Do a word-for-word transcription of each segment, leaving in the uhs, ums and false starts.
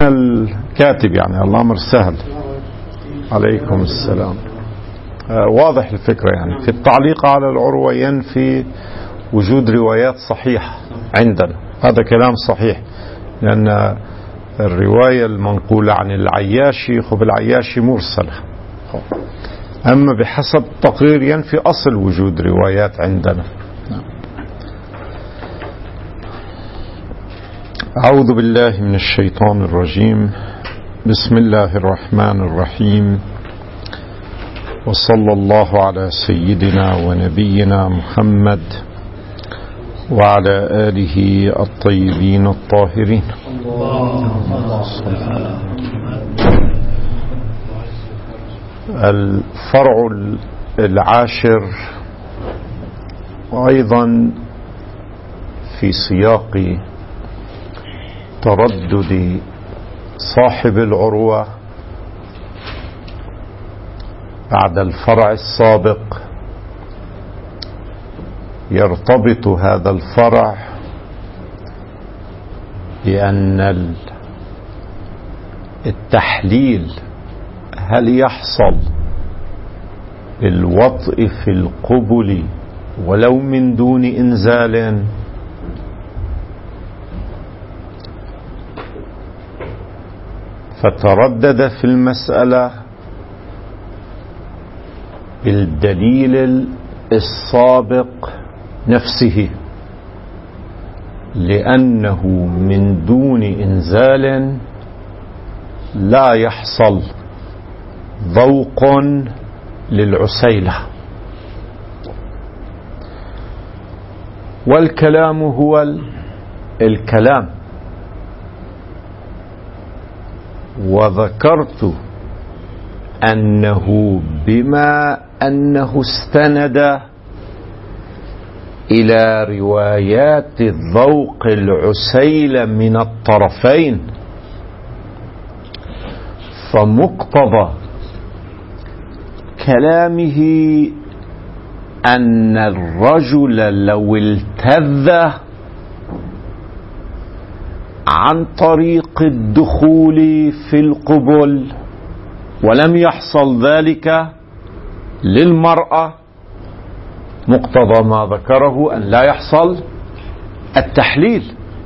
الكاتب يعني الأمر سهل. عليكم السلام. آه واضح الفكرة يعني. في التعليق على العروة ينفي وجود روايات صحيحة عندنا، هذا كلام صحيح، لأن الرواية المنقولة عن العياشي خب العياشي مرسلة، أما بحسب التقرير ينفي أصل وجود روايات عندنا. أعوذ بالله من الشيطان الرجيم. بسم الله الرحمن الرحيم، وصلى الله على سيدنا ونبينا محمد وعلى آله الطيبين الطاهرين. الفرع العاشر أيضا في سياق تردد صاحب العروة بعد الفرع السابق، يرتبط هذا الفرع بأن التحليل هل يحصل بالوطء في القبل ولو من دون إنزال، فتردد في المسألة بالدليل السابق نفسه، لأنه من دون إنزال لا يحصل ذوق للعسيلة. والكلام هو الكلام، وذكرت أنه بما أنه استند إلى روايات الذوق العسيلة من الطرفين، فمقتضى كلامه أن الرجل لو التذ عن طريق الدخول في القبل ولم يحصل ذلك للمرأة، مقتضى ما ذكره أن لا يحصل التحليل،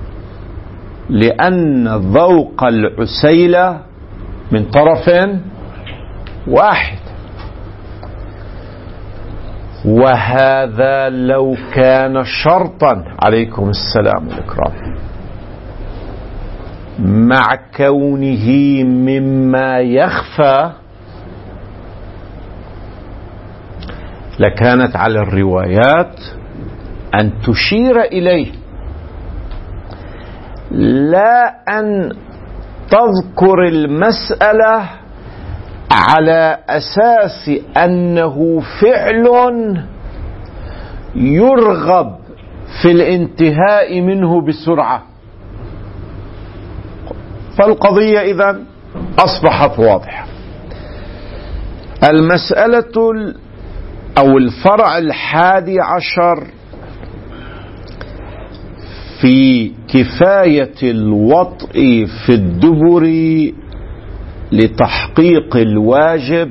لأن ذوق العسيلة من طرف واحد. وهذا لو كان شرطا، عليكم السلام والإكرام، مع كونه مما يخفى لكانت على الروايات أن تشير إليه، لا أن تذكر المسألة على أساس أنه فعل يرغب في الانتهاء منه بسرعة. فالقضية إذن أصبحت واضحة. المسألة أو الفرع الحادي عشر في كفاية الوطء في الدبر لتحقيق الواجب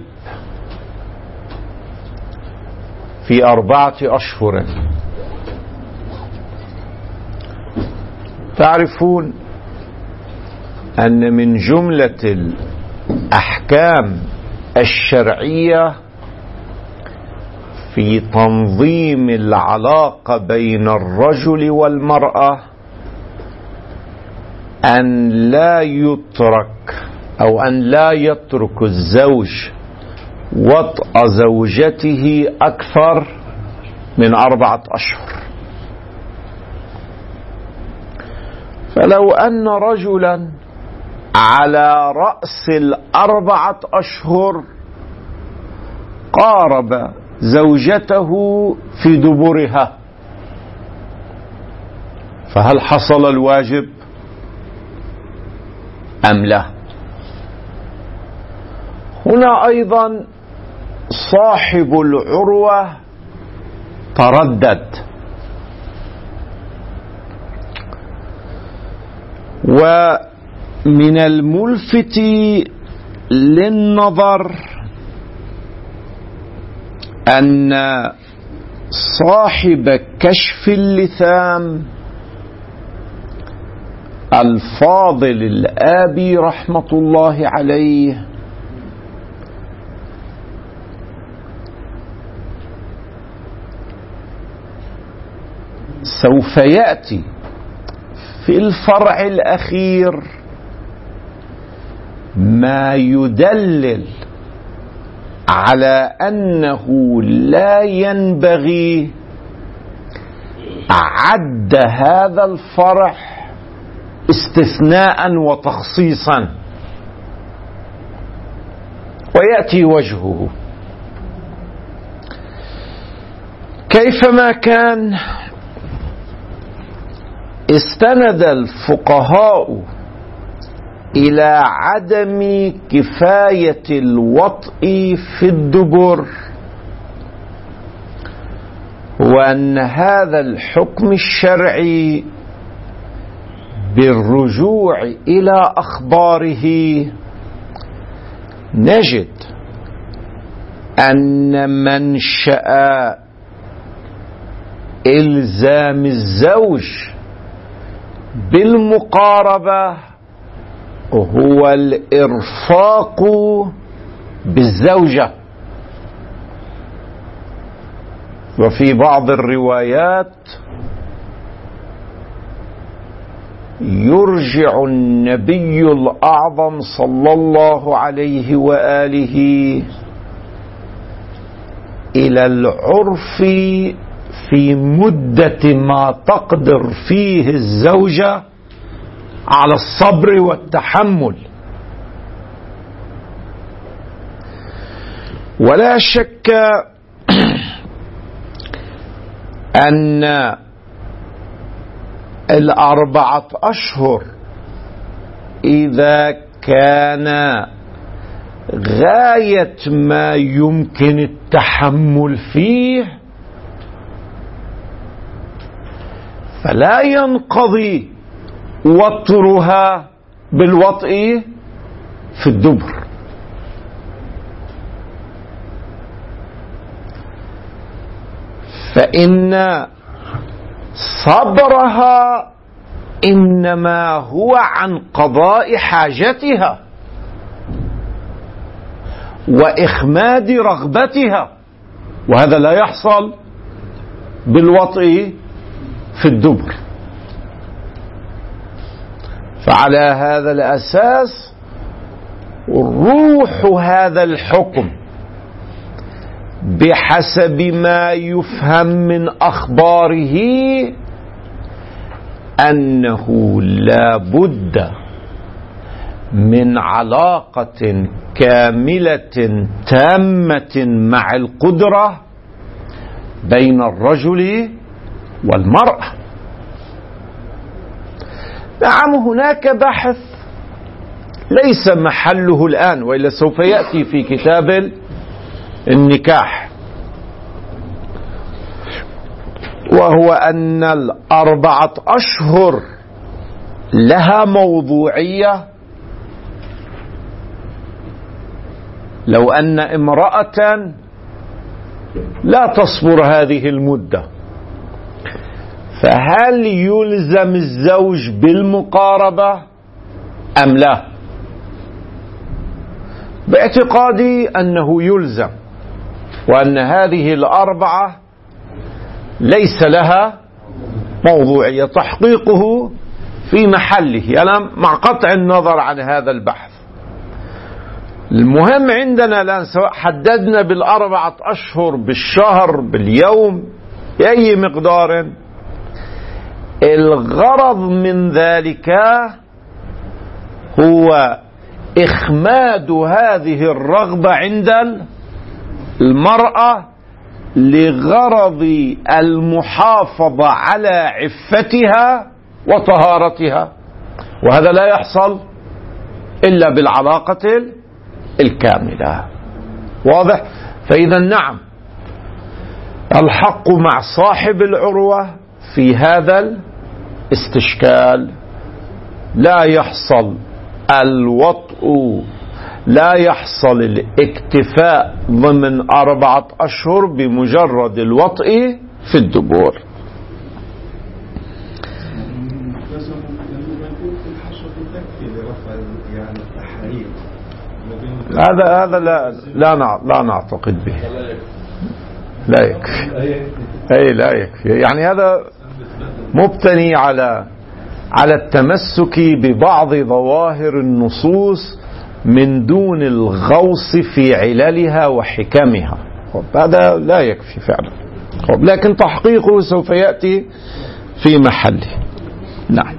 في أربعة أشهر. تعرفون أن من جملة الأحكام الشرعية في تنظيم العلاقة بين الرجل والمرأة أن لا يترك أو أن لا يترك الزوج وطأ زوجته أكثر من أربعة أشهر. فلو أن رجلا على رأس الأربعة أشهر قارب زوجته في دبرها، فهل حصل الواجب أم لا؟ هنا أيضا صاحب العروة تردد، من الملفت للنظر أن صاحب كشف اللثام الفاضل الآبي رحمة الله عليه سوف يأتي في الفرع الأخير ما يدلل على أنه لا ينبغي عد هذا الفرع استثناء وتخصيصا، ويأتي وجهه. كيفما كان استند الفقهاء إلى عدم كفاية الوطء في الدبر، وأن هذا الحكم الشرعي بالرجوع إلى أخباره نجد أن منشأ إلزام الزوج بالمقاربة هو الإرفاق بالزوجة. وفي بعض الروايات يرجع النبي الأعظم صلى الله عليه وآله إلى العرف في مدة ما تقدر فيه الزوجة على الصبر والتحمل. ولا شك أن الأربعة أشهر إذا كان غاية ما يمكن التحمل فيه فلا ينقضي وطرها بالوطء في الدبر. فإن صبرها إنما هو عن قضاء حاجتها وإخماد رغبتها، وهذا لا يحصل بالوطء في الدبر. فعلى هذا الأساس روح هذا الحكم بحسب ما يفهم من أخباره أنه لا بد من علاقة كاملة تامة مع القدرة بين الرجل والمرأة. نعم هناك بحث ليس محله الآن، وإلا سوف يأتي في كتاب النكاح، وهو أن الأربعة أشهر لها موضوعية. لو أن امرأة لا تصبر هذه المدة فهل يلزم الزوج بالمقاربة أم لا؟ باعتقادي أنه يلزم، وأن هذه الأربعة ليس لها موضوعية، تحقيقه في محله. أنا مع قطع النظر عن هذا البحث. المهم عندنا الآن سواء حددنا بالأربعة أشهر بالشهر باليوم بأي مقدار، الغرض من ذلك هو إخماد هذه الرغبة عند المرأة لغرض المحافظة على عفتها وطهارتها، وهذا لا يحصل إلا بالعلاقة الكاملة. واضح؟ فإذا نعم الحق مع صاحب العروة في هذا الاستشكال. لا يحصل الوطء لا يحصل الاكتفاء ضمن أربعة أشهر بمجرد الوطء في الدبور. هذا هذا لا لا لا نعتقد به، لا يكفي. أي لا يكفي، يعني هذا مبتني على على التمسك ببعض ظواهر النصوص من دون الغوص في عللها وحكمها. هذا لا يكفي فعلا، لكن تحقيقه سوف يأتي في محله. نعم.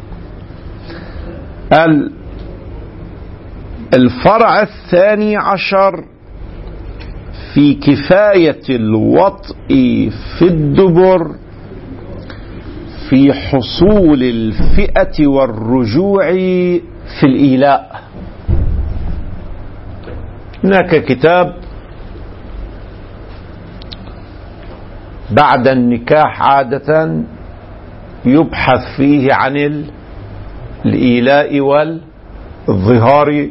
الفرع الثاني عشر في كفاية الوطء في الدبر في حصول الفئة والرجوع في الإيلاء. هناك كتاب بعد النكاح عادة يبحث فيه عن الإيلاء والظهار.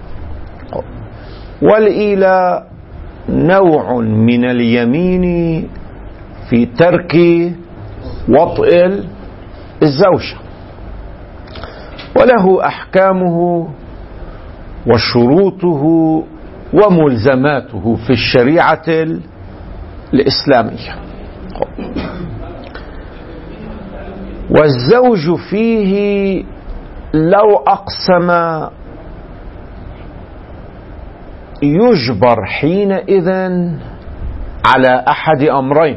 والإيلاء نوع من اليمين في ترك وطئ الزوجة، وله أحكامه وشروطه وملزماته في الشريعة الإسلامية. والزوج فيه لو أقسم يجبر حينئذ على أحد أمرين: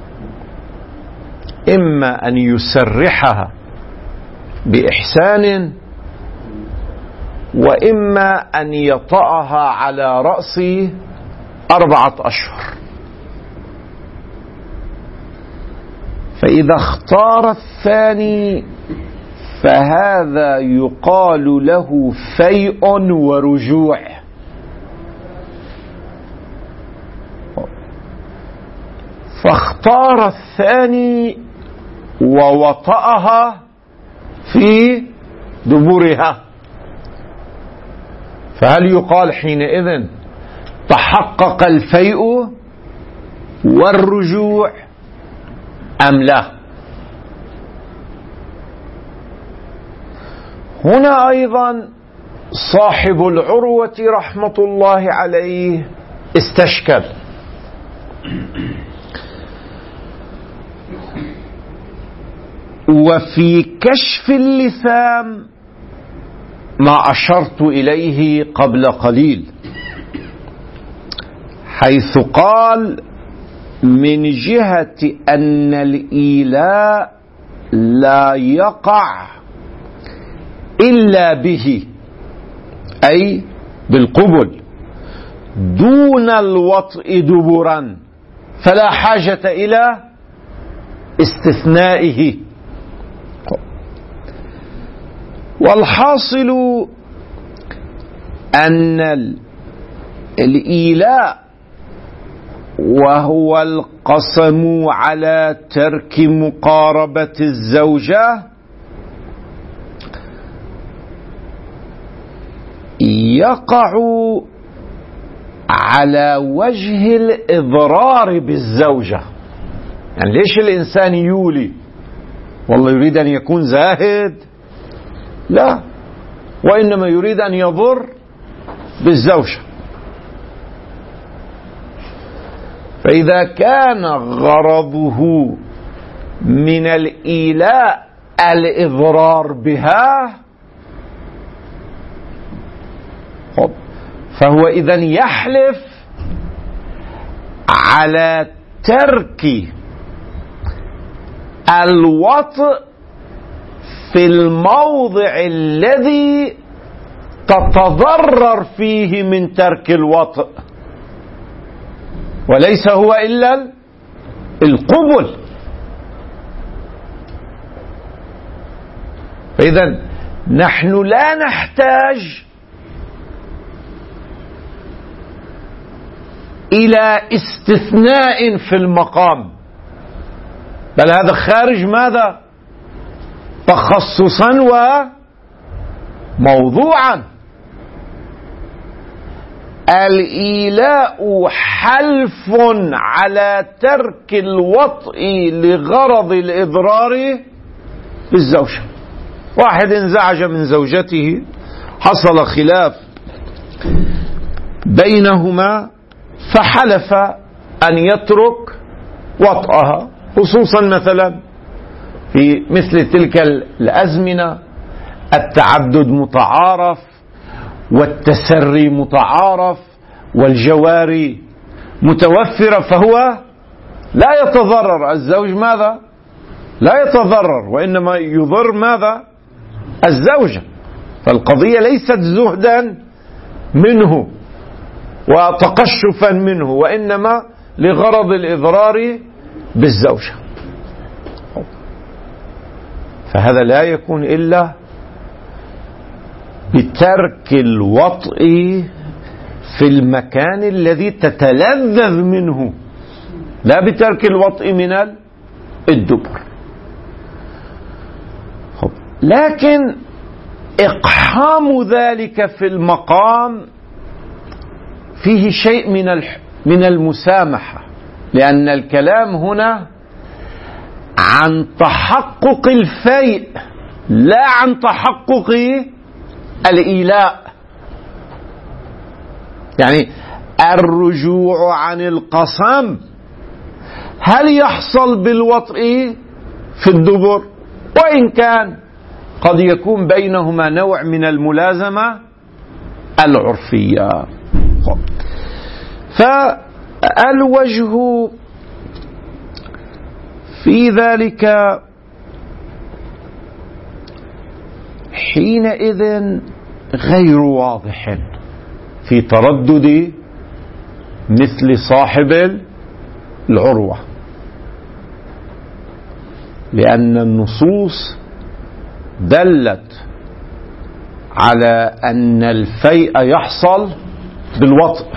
إما أن يسرحها بإحسان، وإما أن يطأها على رأس أربعة أشهر. فإذا اختار الثاني فهذا يقال له فيء ورجوع. فاختار الثاني ووطأها في دبرها، فهل يقال حينئذ تحقق الفيء والرجوع أم لا؟ هنا أيضا صاحب العروة رحمة الله عليه استشكل، وفي كشف اللثام ما أشرت إليه قبل قليل، حيث قال من جهة أن الإيلاء لا يقع إلا به، أي بالقبل، دون الوطء دبرا، فلا حاجة إلى استثنائه. والحاصل أن الإيلاء وهو القسم على ترك مقاربة الزوجة يقع على وجه الإضرار بالزوجة. يعني ليش الإنسان يولي؟ والله يريد أن يكون زاهد؟ لا، وإنما يريد أن يضر بالزوجة. فإذا كان غرضه من الإيلاء الإضرار بها فهو إذن يحلف على ترك الوطء في الموضع الذي تتضرر فيه من ترك الوطء، وليس هو إلا القبل. فإذا نحن لا نحتاج إلى استثناء في المقام، بل هذا خارج ماذا؟ تخصصا موضوعا. الإيلاء حلف على ترك الوطء لغرض الإضرار بالزوجة. واحد انزعج من زوجته، حصل خلاف بينهما، فحلف أن يترك وطئها، خصوصا مثلا في مثل تلك الأزمنة التعدد متعارف والتسري متعارف والجواري متوفرة، فهو لا يتضرر. الزوج ماذا؟ لا يتضرر، وإنما يضر ماذا؟ الزوجة. فالقضية ليست زهدا منه وتقشفا منه، وإنما لغرض الإضرار بالزوجة. فهذا لا يكون إلا بترك الوطء في المكان الذي تتلذذ منه، لا بترك الوطء من الدبر. لكن إقحام ذلك في المقام فيه شيء من من المسامحة، لأن الكلام هنا عن تحقق الفيء لا عن تحقق الإيلاء. يعني الرجوع عن القسم هل يحصل بالوطء في الدبر؟ وإن كان قد يكون بينهما نوع من الملازمة العرفية. فالوجه في ذلك حينئذ غير واضح في تردد مثل صاحب العروة، لأن النصوص دلت على أن الفيء يحصل بالوطء،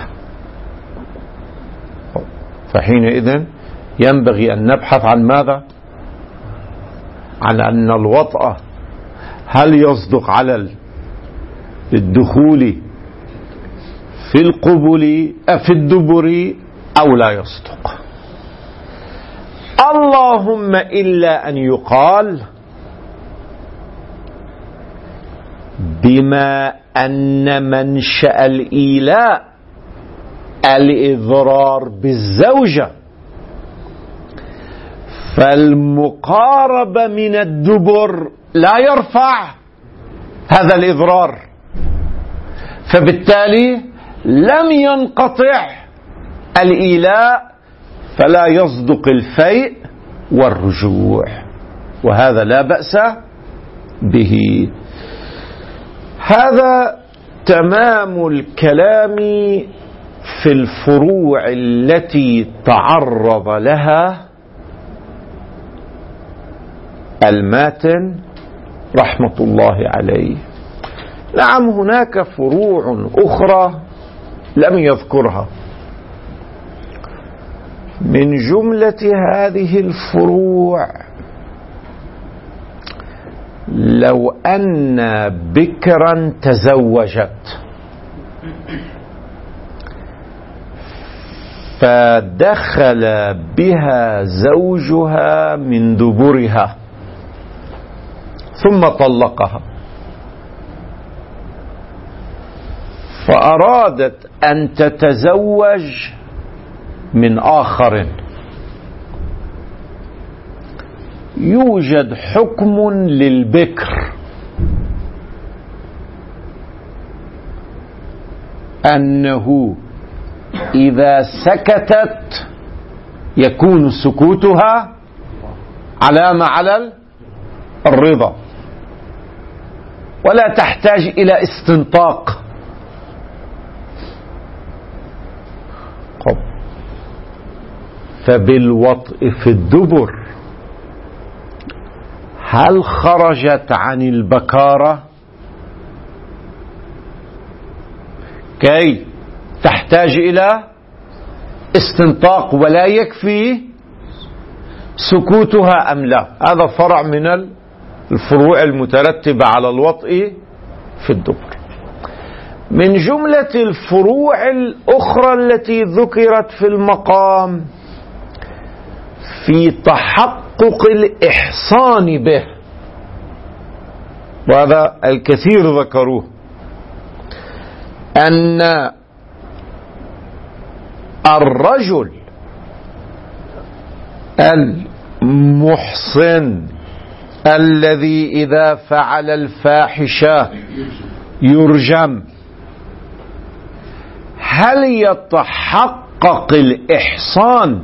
فحينئذ ينبغي أن نبحث عن ماذا؟ عن أن الوطء هل يصدق على الدخول في القبل في الدبر أو لا يصدق. اللهم إلا أن يقال بما أن منشأ الإيلاء الإضرار بالزوجة، فالمقاربة من الدبر لا يرفع هذا الإضرار، فبالتالي لم ينقطع الإيلاء، فلا يصدق الفيء والرجوع، وهذا لا بأس به. هذا تمام الكلام في الفروع التي تعرض لها الماتن رحمة الله عليه. نعم، هناك فروع أخرى لم يذكرها. من جملة هذه الفروع لو أن بكرا تزوجت فدخل بها زوجها من دبرها ثم طلقها، فأرادت أن تتزوج من آخر، يوجد حكم للبكر أنه إذا سكتت يكون سكوتها علامة على الرضا، ولا تحتاج إلى استنطاق. فبالوطء في الدبر هل خرجت عن البكارة كي تحتاج إلى استنطاق ولا يكفي سكوتها أم لا؟ هذا فرع من الفروع المترتبة على الوطء في الدبر. من جملة الفروع الأخرى التي ذكرت في المقام في تحقق الإحصان به، وهذا الكثير ذكروه، أن الرجل المحصن الذي إذا فعل الفاحشة يرجم، هل يتحقق الإحصان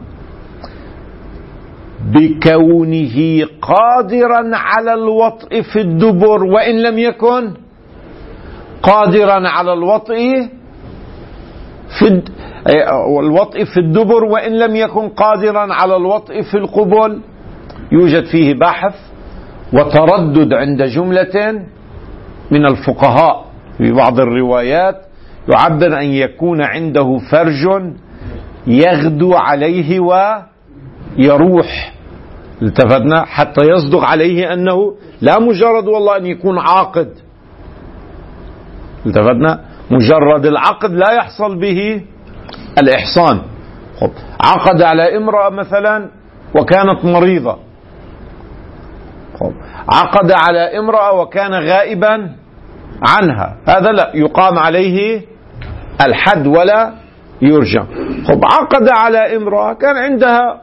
بكونه قادرا على الوطء في الدبر وإن لم يكن قادرا على الوطء في الوطء في الدبر وإن لم يكن قادرا على الوطء في القبل؟ يوجد فيه بحث وتردد عند جملة من الفقهاء. في بعض الروايات يعبر أن يكون عنده فرج يغدو عليه ويروح، التفتنا، حتى يصدق عليه أنه لا مجرد والله أن يكون عاقد، التفتنا، مجرد العقد لا يحصل به الإحصان. عقد على امرأة مثلا وكانت مريضة، عقد على امرأة وكان غائبا عنها، هذا لا يقام عليه الحد ولا يرجم. عقد على امرأة كان عندها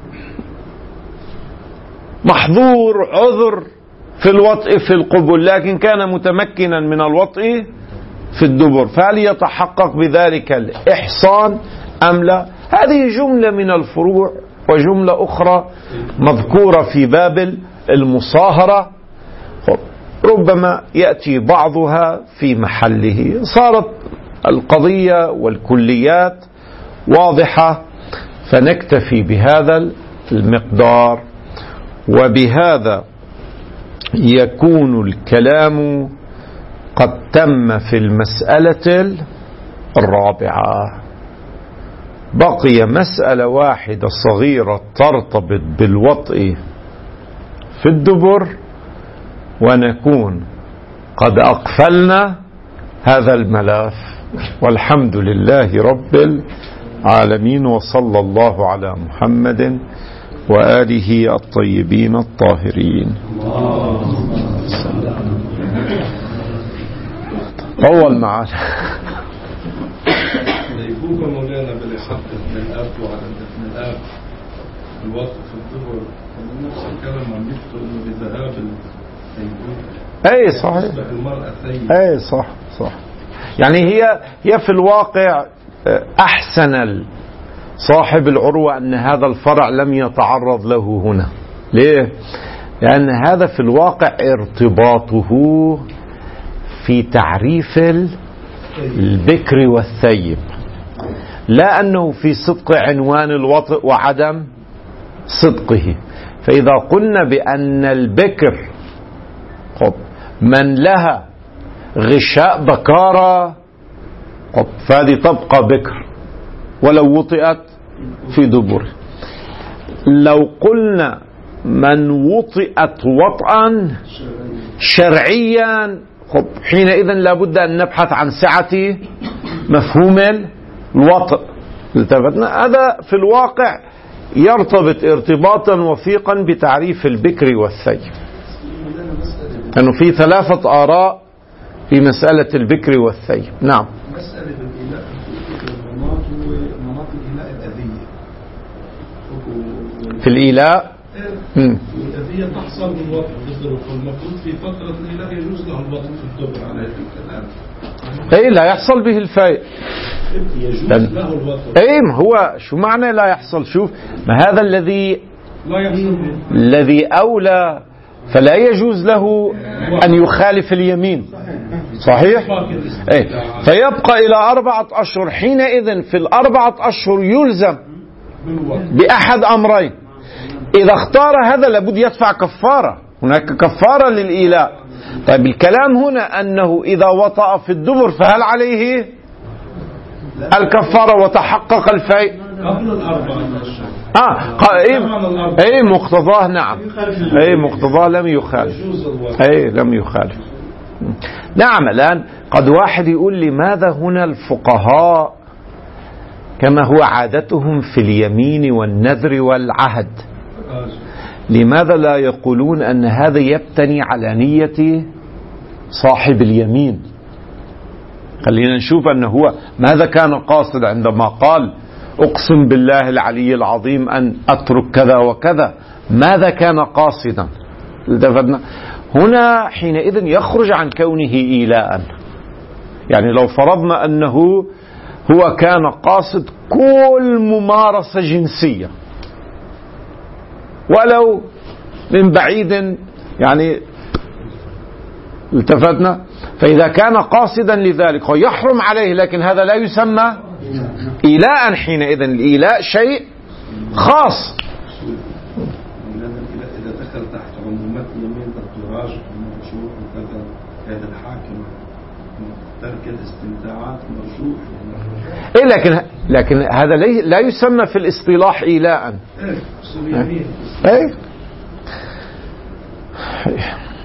محظور عذر في الوطء في القبل لكن كان متمكنا من الوطء في الدبر، فهل يتحقق بذلك الإحصان أم لا؟ هذه جملة من الفروع، وجملة أخرى مذكورة في باب المصاهرة ربما يأتي بعضها في محله. صارت القضية والكليات واضحة، فنكتفي بهذا المقدار، وبهذا يكون الكلام قد تم في المسألة الرابعة. بقي مسألة واحدة صغيرة ترتبط بالوطء في الدبر، ونكون قد أقفلنا هذا الملف، والحمد لله رب العالمين، وصلى الله على محمد وآله الطيبين الطاهرين. طول معنا. يكون مولانا بالحق من الأب وعلى ابن الأب الوقت في الدبر نفس الكلام عم يكتب إنه بذهاب الثيبون. أي صحيح. أي صح صح. يعني هي هي في الواقع أحسن صاحب العروة أن هذا الفرع لم يتعرض له هنا. ليه؟ لأن هذا في الواقع ارتباطه في تعريف البكر والثيب، لا أنه في صدق عنوان الوطء وعدم صدقه. فإذا قلنا بأن البكر من لها غشاء بكارة فهذه تبقى بكر ولو وطئت في دبر. لو قلنا من وطئت وطئا شرعيا حينئذ لابد أن نبحث عن سعة مفهوم الوطئ. هذا في الواقع يرتبط ارتباطا وثيقا بتعريف البكر والثيب، لأنه في ثلاثة آراء في مسألة البكر والثيب. نعم. مسألة الإيلاء المناط ومناط الإيلاء الأذية. في الإيلاء والأذية تحصل بالوطء بالضبط، والمفروض في فترة الإيلاء يجوز له الوطء في الدبر على هذا الكلام. أي لا يحصل به الفيء. يجوز له الوطء. أي ما هو شو معنى لا يحصل؟ شوف ما هذا الذي لا يحصل به. الذي أولى، فلا يجوز له أن يخالف اليمين. صحيح؟ أي فيبقى إلى أربعة أشهر. حينئذ في الأربعة أشهر يلزم بأحد أمرين. إذا اختار هذا لابد يدفع كفارة، هناك كفارة للإيلاء. طيب الكلام هنا أنه إذا وطأ في الدبر فهل عليه الكفارة وتحقق الفيء قبل الأربعة أشهر؟ آه أي أي مقتضاه. نعم أي مقتضاه لم يخالف. أي لم يخالف. نعم. الآن قد واحد يقول لماذا هنا الفقهاء كما هو عادتهم في اليمين والنذر والعهد لماذا لا يقولون أن هذا يبتني على نية صاحب اليمين؟ خلينا نشوف أنه هو ماذا كان قاصد عندما قال أقسم بالله العلي العظيم أن أترك كذا وكذا. ماذا كان قاصدا؟ هنا حينئذ يخرج عن كونه إيلاء. يعني لو فرضنا أنه هو كان قاصد كل ممارسة جنسية ولو من بعيد يعني التفتنا، فإذا كان قاصدا لذلك ويحرم عليه، لكن هذا لا يسمى إيلاء. حينئذ الإيلاء شيء خاص. إذا دخل تحت عمومات يمين التراج والمرجوح وكذا، هذا الحاكم ترك الاستمتاعات مرجوح. إيه لكن لكن هذا لا يسمى في الاصطلاح إيلاء. إيه. إيه